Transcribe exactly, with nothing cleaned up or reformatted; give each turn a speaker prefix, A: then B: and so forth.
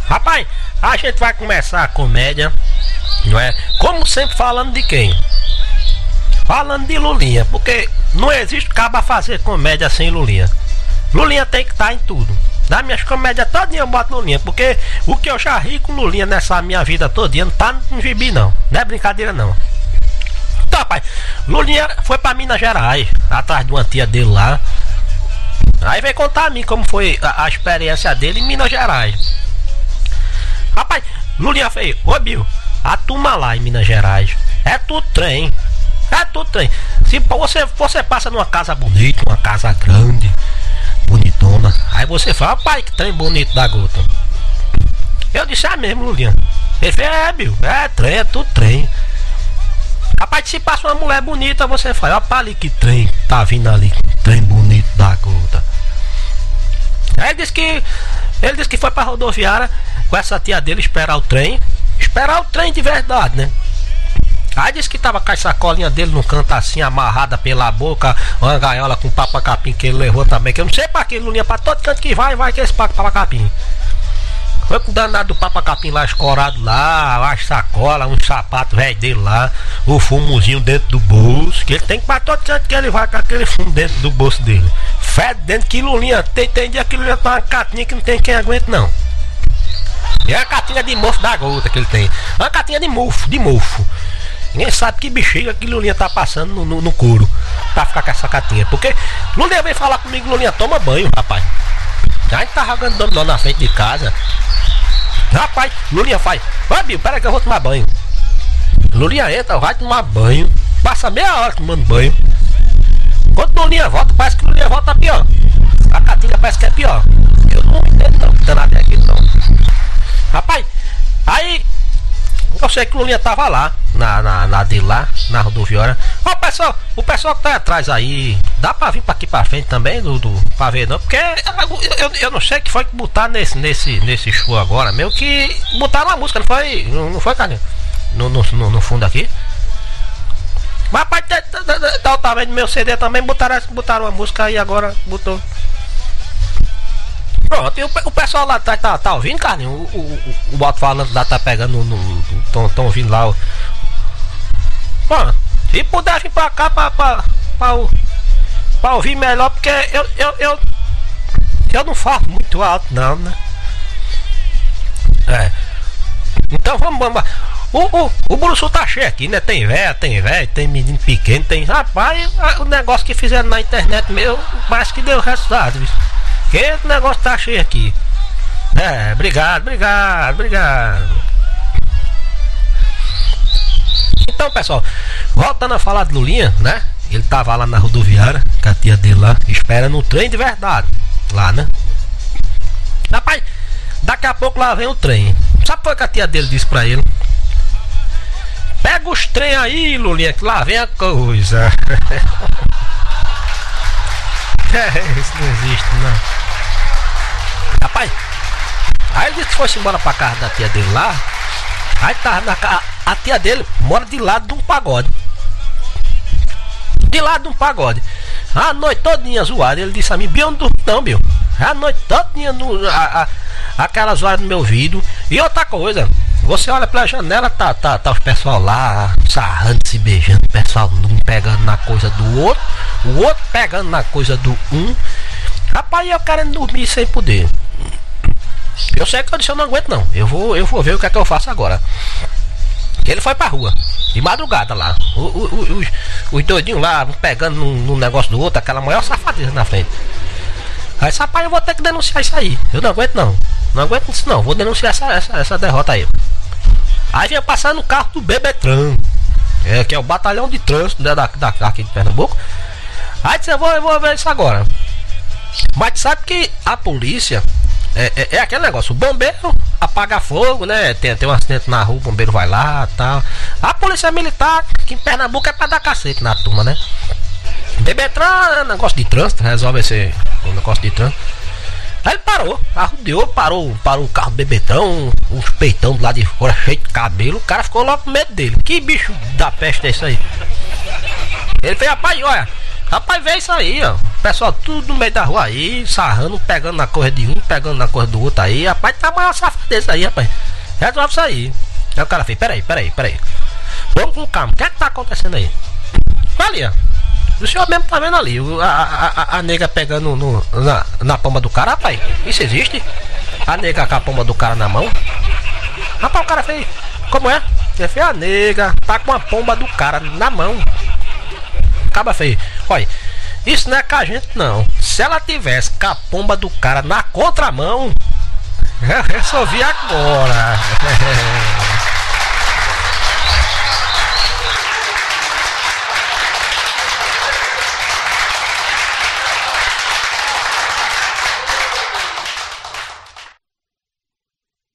A: Rapaz, a gente vai começar a comédia, não é? Como sempre, falando de quem? Falando de Lulinha, porque não existe cabo a fazer comédia sem Lulinha. Lulinha tem que estar em tudo. Das minhas comédias todinha eu boto Lulinha, porque o que eu já ri com Lulinha nessa minha vida todinha não tá no gibi não, não é brincadeira não. Então, rapaz, Lulinha foi pra Minas Gerais, atrás de uma tia dele lá. Aí veio contar a mim como foi a, a experiência dele em Minas Gerais. Rapaz, Lulinha fez, ô Bill, a turma lá em Minas Gerais é tudo trem. É tudo trem. Se você, você passa numa casa bonita, uma casa grande, bonitona, aí você fala, pai, que trem bonito da gota. Eu disse, é mesmo, Lulinha. Ele fez, é, Bill, é trem, é tudo trem. Rapaz, se passa uma mulher bonita, você fala, ó, ali que trem tá vindo ali, trem bonito da gota. Aí ele disse que ele disse que foi pra rodoviária com essa tia dele esperar o trem. Esperar o trem de verdade, né? Aí disse que tava com a sacolinha dele num canto assim, amarrada pela boca, uma gaiola com papa-capim que ele levou também, que eu não sei pra que, Lulinha, pra todo canto que vai, vai que esse papa-capim. Foi com o danado do papa-capim lá escorado lá, as sacolas, uns sapatos velho dele lá, o fumozinho dentro do bolso, que ele tem que pra todo canto que ele vai com aquele fumo dentro do bolso dele. Fede dentro que Lulinha, tem, tem dia que Lulinha tá uma catinha que não tem quem aguente não. É a catinha de mofo da gota que ele tem, uma catinha de mofo, de mofo. Ninguém sabe que bexiga que Lulinha tá passando no, no, no couro pra ficar com essa catinha. Porque Lulinha veio falar comigo, Lulinha, toma banho, rapaz. A gente tá jogando dominó na frente de casa. Rapaz, Lulinha faz, vai Bill, pera que eu vou tomar banho. Lulinha entra, vai tomar banho. Passa meia hora tomando banho. Quando Lulinha volta, parece que Lulinha volta pior. A catinha parece que é pior. Eu não entendo não, não tem nada aqui não. Rapaz, aí eu sei que o Lulinha tava lá, na, na, na dele lá, na rodoviária. Ó, o pessoal, o pessoal que tá atrás aí, dá pra vir pra aqui pra frente também, do, do, pra ver não, porque eu, eu, eu não sei o que foi que botaram nesse, nesse, nesse show agora, meio que botaram uma música, não foi, não, não foi, Carlinhos? No, no, no, no fundo aqui. Mas rapaz, tá o tamanho do meu C D também, botaram, botaram uma música aí agora, botou. Pronto, e o, o pessoal lá tá, tá, tá ouvindo, Carlinhos? O, o, o, o alto-falante lá tá pegando no. Estão tão ouvindo lá. Pronto, se puder vir pra cá pra, pra, pra, pra ouvir melhor, porque eu, eu, eu, eu não falo muito alto, não, né? É. Então vamos, vamos. O, o, o Bruxo tá cheio aqui, né? Tem velho, tem velho, tem menino pequeno, tem. Rapaz, o negócio que fizeram na internet meu, parece que deu resultado, viu? Que o negócio tá cheio aqui. É, obrigado, obrigado, obrigado. Então, pessoal, voltando a falar de Lulinha, né? Ele tava lá na rodoviária, com a tia dele lá, esperando o trem de verdade. Lá, né? Rapaz, daqui a pouco lá vem o trem. Sabe o que a tia dele disse pra ele? Pega os trem aí, Lulinha, que lá vem a coisa. É, isso não existe, não. Rapaz, aí ele disse que foi embora pra casa da tia dele lá. Aí tava na casa. A tia dele mora de lado de um pagode. De lado de um pagode. A noite todinha zoada. Ele disse a mim, Bill, eu não durmo não, Bill. A noite todinha no, a, a, aquelas horas no meu ouvido. E outra coisa, você olha pela janela, tá, tá, tá os pessoal lá sarrando, se beijando, o pessoal um pegando na coisa do outro, o outro pegando na coisa do um. Rapaz, eu querendo dormir sem poder. Eu sei que eu disse, eu não aguento não. Eu vou, eu vou ver o que é que eu faço agora. Ele foi pra rua, de madrugada lá. O, o, o, os, os doidinhos lá, pegando num, num negócio do outro, aquela maior safadeza na frente. Aí, rapaz, eu vou ter que denunciar isso aí. Eu não aguento não. Não aguento isso não. Vou denunciar essa, essa, essa derrota aí. Aí vinha passar no carro do Bebetran, é, que é o batalhão de trânsito, né, da, da, aqui de Pernambuco. Aí disse, eu vou, eu vou ver isso agora. Mas sabe que a polícia é, é, é aquele negócio, o bombeiro apaga fogo, né? Tem, tem um acidente na rua, o bombeiro vai lá e tal. A polícia militar, que em Pernambuco é pra dar cacete na turma, né? Bebetran é negócio de trânsito, resolve esse o negócio de trânsito. Aí ele parou, arrodeou, parou, parou o carro do Bebetrão, uns peitão do lado de fora, cheio de cabelo. O cara ficou logo com medo dele. Que bicho da peste é isso aí? Ele fez, rapaz, olha, rapaz, vê isso aí, ó. pessoal tudo no meio da rua aí, sarrando, pegando na coisa de um, pegando na coisa do outro aí. Rapaz, tá maior safadeza aí, rapaz. Resolve isso aí. Aí o cara fez, peraí, peraí, peraí. Vamos com calma, o que é que tá acontecendo aí? Ali, ó. O senhor mesmo tá vendo ali, a, a, a, a nega pegando no, na, na palma do cara, rapaz. Isso existe? A nega com a palma do cara na mão. Rapaz, o cara fez, como é? Ele fez, a nega tá com a pomba do cara na mão. Acaba feio. Olha, isso não é com a gente não. Se ela tivesse com a pomba do cara na contramão, eu resolvi agora.